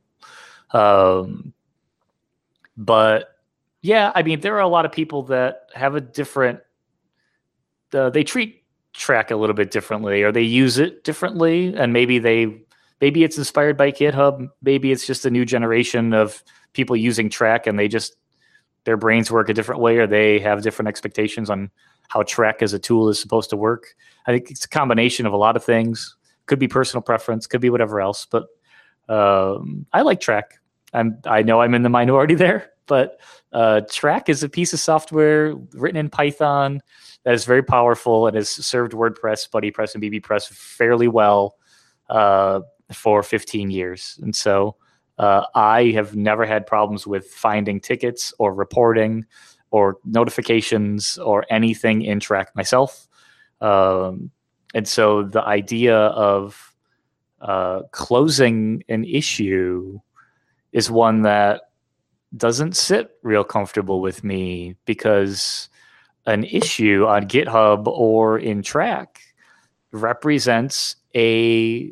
But yeah, I mean, there are a lot of people that have a different, they treat Track a little bit differently, or they use it differently. And maybe it's inspired by GitHub. Maybe it's just a new generation of people using Track and their brains work a different way, or they have different expectations on how Track as a tool is supposed to work. I think it's a combination of a lot of things. Could be personal preference, could be whatever else. But I like Track. I know I'm in the minority there, but Track is a piece of software written in Python that is very powerful and has served WordPress, BuddyPress, and BBPress fairly well for 15 years. And so I have never had problems with finding tickets or reporting or notifications or anything in Track myself. And so the idea of closing an issue is one that doesn't sit real comfortable with me, because an issue on GitHub or in Track represents a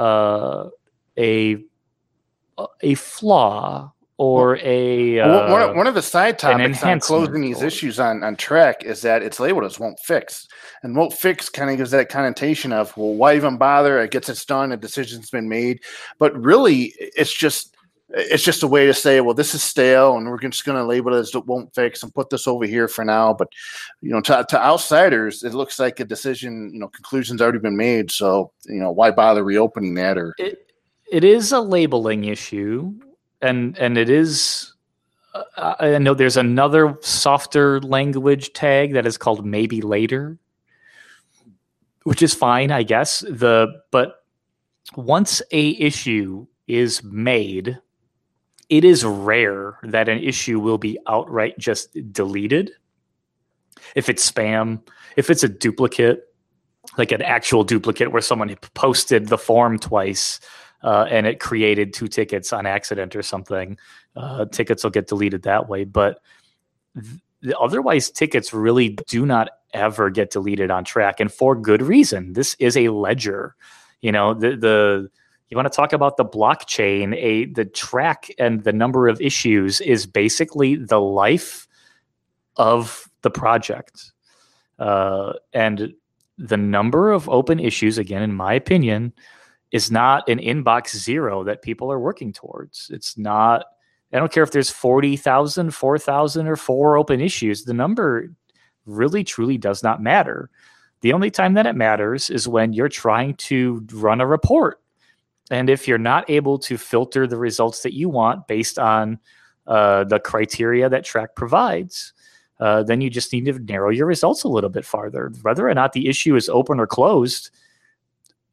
flaw or one of the side topics on closing these issues on Track is that it's labeled as won't fix, and won't fix kind of gives that connotation of, well, why even bother? It gets it's done, a decision's been made, but really it's just a way to say, well, this is stale, and we're just going to label it as it won't fix and put this over here for now. But to outsiders, it looks like a decision, conclusion's already been made. So why bother reopening that? Or it is a labeling issue. And it is, I know there's another softer language tag that is called maybe later, which is fine, I guess. But once a issue is made, it is rare that an issue will be outright just deleted. If it's spam, if it's a duplicate, like an actual duplicate where someone posted the form twice, and it created 2 tickets on accident or something, tickets will get deleted that way. But otherwise, tickets really do not ever get deleted on Track, and for good reason. This is a ledger. You want to talk about the blockchain, the Track and the number of issues is basically the life of the project. And the number of open issues, again, in my opinion, is not an inbox zero that people are working towards. It's not, I don't care if there's 40,000, 4,000, or 4 open issues. The number really, truly does not matter. The only time that it matters is when you're trying to run a report. And if you're not able to filter the results that you want based on the criteria that Track provides, then you just need to narrow your results a little bit farther. Whether or not the issue is open or closed,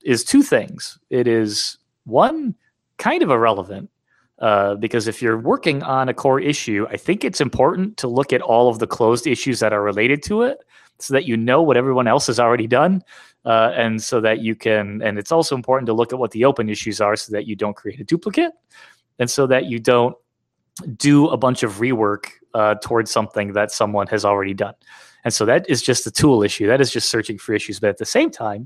is two things. It is one, kind of irrelevant, because if you're working on a core issue, I think it's important to look at all of the closed issues that are related to it so that you know what everyone else has already done. And so that you can, and it's also important to look at what the open issues are so that you don't create a duplicate and so that you don't do a bunch of rework towards something that someone has already done. And so that is just a tool issue. That is just searching for issues. But at the same time,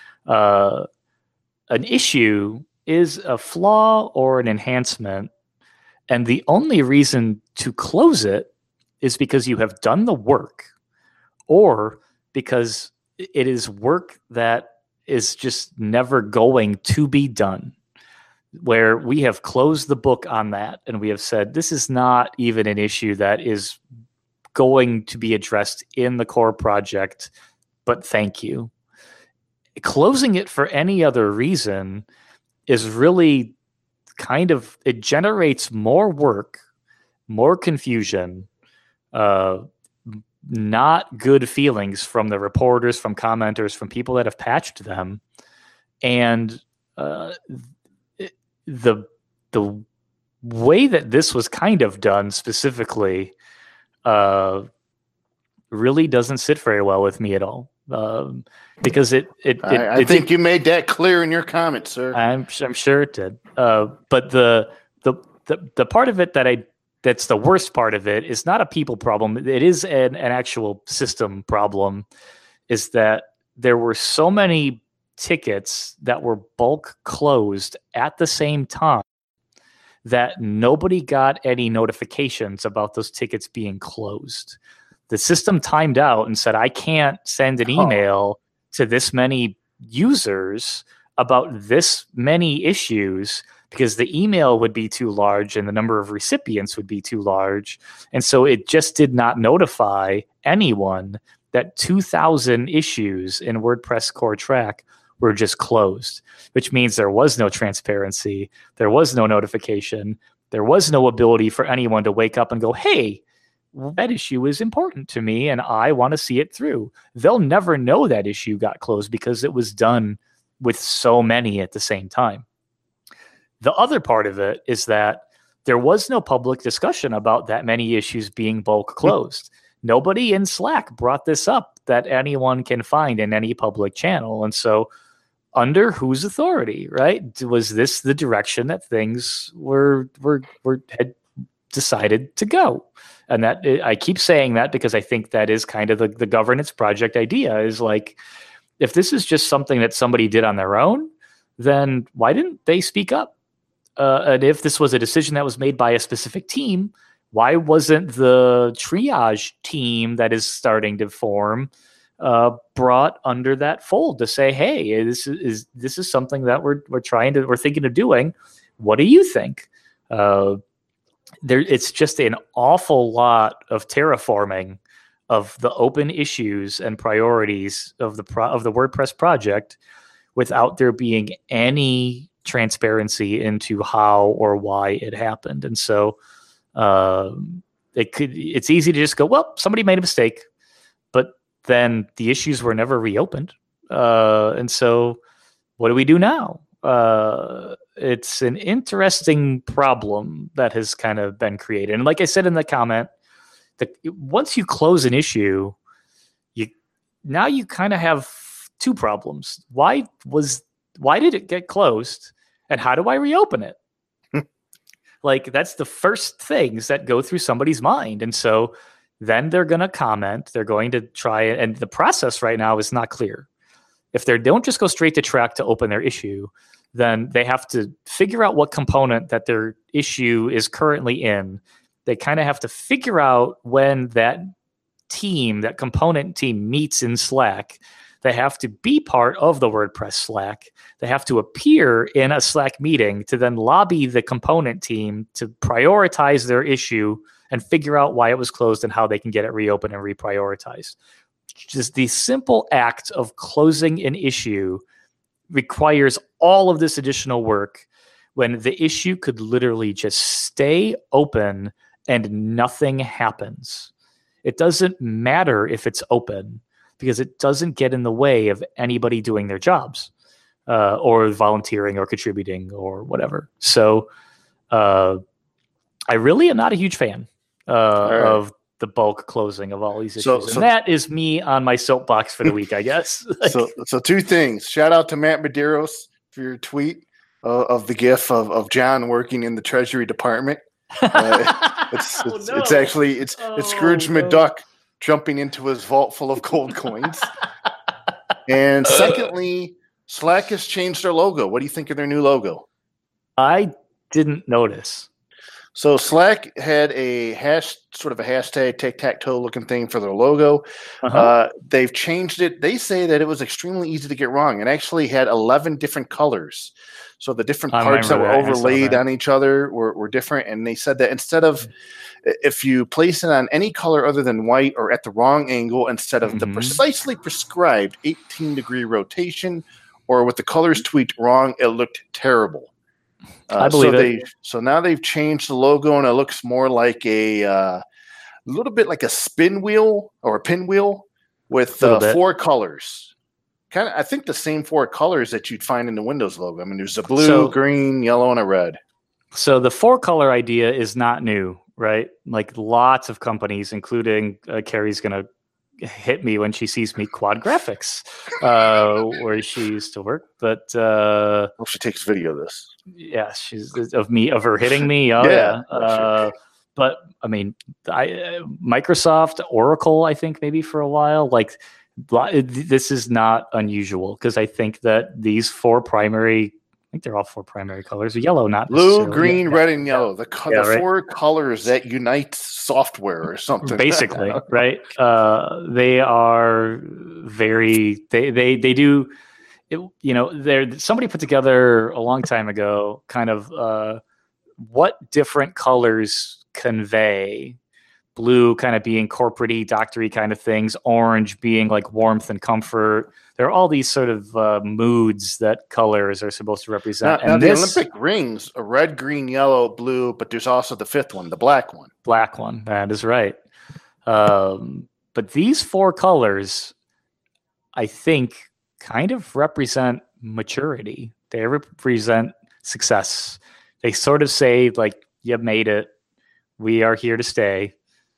an issue is a flaw or an enhancement. And the only reason to close it is because you have done the work or because it is work that is just never going to be done, where we have closed the book on that and we have said, this is not even an issue that is going to be addressed in the core project, but thank you. Closing it for any other reason is really kind of, it generates more work, more confusion, not good feelings from the reporters, from commenters, from people that have patched them. And the way that this was kind of done specifically really doesn't sit very well with me at all. Because I think you made that clear in your comments, sir. I'm sure it did. But the part of it that's the worst part of it is not a people problem. It is an actual system problem. Is that there were so many tickets that were bulk closed at the same time that nobody got any notifications about those tickets being closed. The system timed out and said, I can't send an email to this many users about this many issues because the email would be too large and the number of recipients would be too large. And so it just did not notify anyone that 2,000 issues in WordPress core track were just closed, which means there was no transparency. There was no notification. There was no ability for anyone to wake up and go, hey, that issue is important to me and I want to see it through. They'll never know that issue got closed because it was done with so many at the same time. The other part of it is that there was no public discussion about that many issues being bulk closed. Nobody in Slack brought this up that anyone can find in any public channel. And so under whose authority, right? Was this the direction that things had decided to go? And that I keep saying that because I think that is kind of the governance project idea is like, if this is just something that somebody did on their own, then why didn't they speak up? And if this was a decision that was made by a specific team, why wasn't the triage team that is starting to form brought under that fold to say, hey, this is something that we're thinking of doing. What do you think? It's just an awful lot of terraforming of the open issues and priorities of the WordPress project without there being any transparency into how or why it happened. And so it's easy to just go, well, somebody made a mistake, but then the issues were never reopened. And so what do we do now? It's an interesting problem that has kind of been created. And like I said in the comment, once you close an issue, now you kind of have two problems. Why did it get closed? And how do I reopen it? Like, that's the first things that go through somebody's mind. And so then they're going to comment. They're going to try it. And the process right now is not clear. If they don't just go straight to track to open their issue, then they have to figure out what component that their issue is currently in. They kind of have to figure out when that component team meets in Slack. They have to be part of the WordPress Slack. They have to appear in a Slack meeting to then lobby the component team to prioritize their issue and figure out why it was closed and how they can get it reopened and reprioritized. Just the simple act of closing an issue requires all of this additional work when the issue could literally just stay open and nothing happens. It doesn't matter if it's open, because it doesn't get in the way of anybody doing their jobs. or volunteering or contributing or whatever. So I really am not a huge fan of the bulk closing of all these issues. And that is me on my soapbox for the week, I guess. So two things. Shout out to Matt Medeiros for your tweet of the gif of John working in the Treasury Department. It's actually Scrooge McDuck jumping into his vault full of gold coins. And secondly, Slack has changed their logo. What do you think of their new logo? I didn't notice. So Slack had a hashtag tic-tac-toe looking thing for their logo. They've changed it. They say that it was extremely easy to get wrong. It actually had 11 different colors. So the different parts that were overlaid on each other were different. And they said that instead of, if you place it on any color other than white or at the wrong angle, instead of the precisely prescribed 18-degree rotation or with the colors tweaked wrong, it looked terrible. I believe it. So now they've changed the logo, and it looks more like a little bit like a spin wheel or a pinwheel with 4 colors. Kind of, I think the same 4 colors that you'd find in the Windows logo. I mean, there's a blue, green, yellow, and a red. So the 4-color idea is not new, right? Like lots of companies, including Carrie's going to hit me when she sees me Quad Graphics, where she used to work. But she takes video of this. Yeah, she's of her hitting me. Oh yeah. But I mean, Microsoft, Oracle, I think maybe for a while. Like this is not unusual because I think that these 4 primary. I think they're all 4 primary colors: yellow, not blue, green, red, and yellow. The 4 colors that unite software or something. Basically, right? They are very. They do. Somebody put together a long time ago, kind of what different colors convey. Blue kind of being corporate-y, doctor-y kind of things. Orange being like warmth and comfort. There are all these sort of moods that colors are supposed to represent. Now the Olympic rings are red, green, yellow, blue, but there's also the 5th one, the black one. Black one, that is right. But these 4 colors, I think, kind of represent maturity. They represent success. They sort of say, like, you made it. We are here to stay.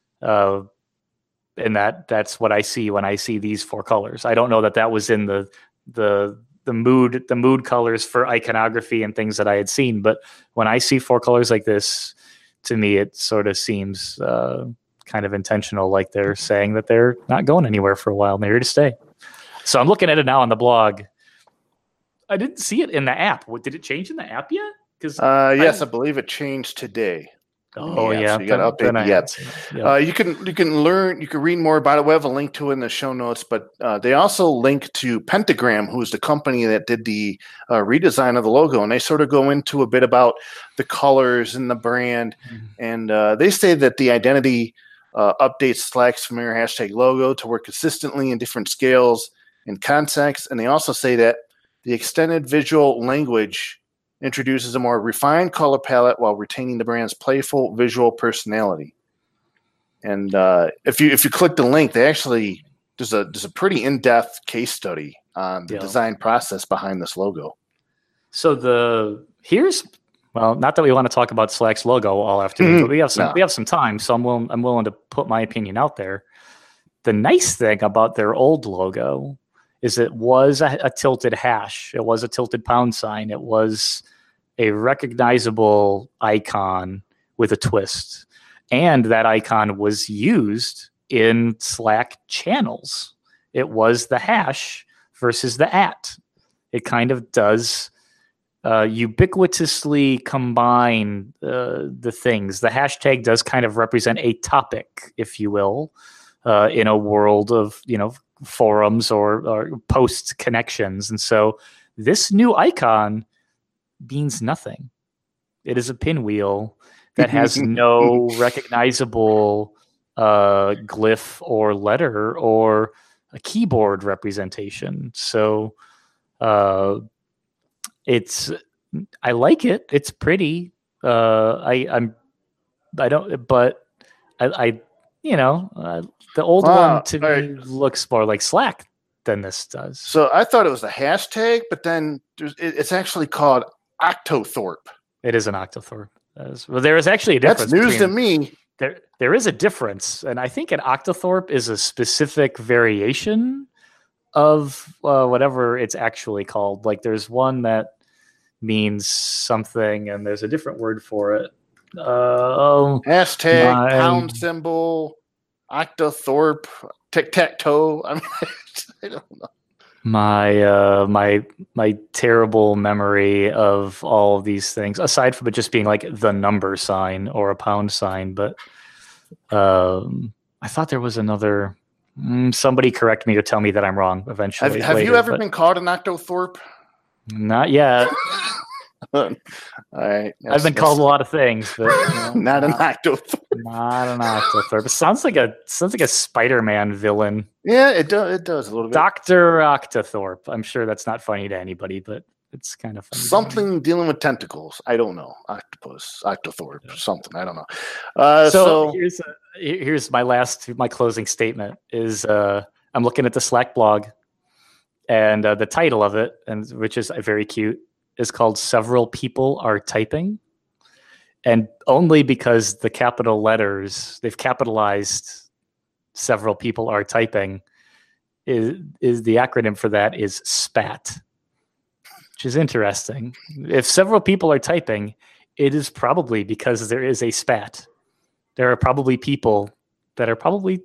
And that's what I see when I see these 4 colors. I don't know that was in the mood colors for iconography and things that I had seen, but when I see 4 colors like this, to me it sort of seems kind of intentional, like they're saying that they're not going anywhere for a while and they're here to stay. So I'm looking at it now on the blog. I didn't see it in the app. Did it change in the app yet? Yes, I believe it changed today. Oh yeah, so you got to update the app. Yep. You can read more about it. We have a link to it in the show notes, but they also link to Pentagram, who's the company that did the redesign of the logo, and they sort of go into a bit about the colors and the brand, and they say that the identity updates Slack's familiar hashtag logo to work consistently in different scales and contexts, and they also say that the extended visual language introduces a more refined color palette while retaining the brand's playful visual personality. And if you click the link, they actually there's a pretty in-depth case study on the design process behind this logo. So not that we want to talk about Slack's logo all afternoon, but we have some time, so I'm willing to put my opinion out there. The nice thing about their old logo is it was a tilted hash. It was a tilted pound sign. It was a recognizable icon with a twist. And that icon was used in Slack channels. It was the hash versus the @. It kind of does ubiquitously combine the things. The hashtag does kind of represent a topic, if you will, in a world of forums or post connections. And so this new icon means nothing. It is a pinwheel that has no recognizable glyph or letter or a keyboard representation. So I like it. It's pretty. The old one to me looks more like Slack than this does. So I thought it was a hashtag, but then it's actually called Octothorpe. It is an Octothorpe. Well, there is actually a difference. That's news to me. There is a difference, and I think an Octothorpe is a specific variation of whatever it's actually called. Like there's one that means something, and there's a different word for it. Hashtag pound symbol Octothorpe tic-tac-toe. I mean, I don't know. My terrible memory of all of these things, aside from it just being like the number sign or a pound sign, but I thought there was another. Somebody correct me or tell me that I'm wrong eventually. Have you ever been called an Octothorpe? Not yet. All right. I've been called a lot of things, but not an Octothorpe. Not an Octothorpe. It sounds like a Spider-Man villain. Yeah, it does a little bit. Dr. Octothorpe. I'm sure that's not funny to anybody, but it's kind of funny. Something dealing with tentacles. I don't know. Octopus, Octothorpe, something. I don't know. So here's my closing statement is I'm looking at the Slack blog, and the title of it, and which is very cute, is called "Several People Are Typing," and only because the capital letters they've capitalized "Several People Are Typing" is the acronym for that is SPAT, which is interesting. If several people are typing, it is probably because there is a spat. There are probably people that are probably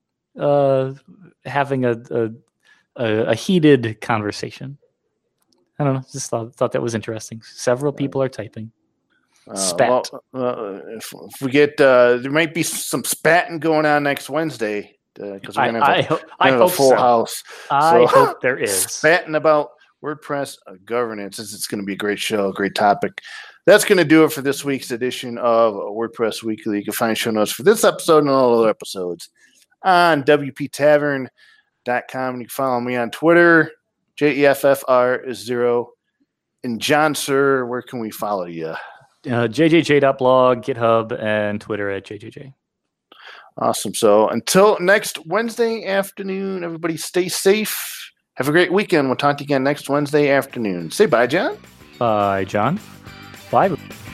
having a heated conversation. I don't know. Just thought that was interesting. Several people are typing. Spat. If we get, there might be some spatting going on next Wednesday because we're going to have a full house. I hope there is. Spatting about WordPress governance. It's going to be a great show, great topic. That's going to do it for this week's edition of WordPress Weekly. You can find show notes for this episode and all other episodes on WPTavern.com. And you can follow me on Twitter, JEFFR0. And John, sir, where can we follow you? JJJ.blog, GitHub, and Twitter at JJJ. Awesome. So until next Wednesday afternoon, everybody stay safe. Have a great weekend. We'll talk to you again next Wednesday afternoon. Say bye, John. Bye, John. Bye.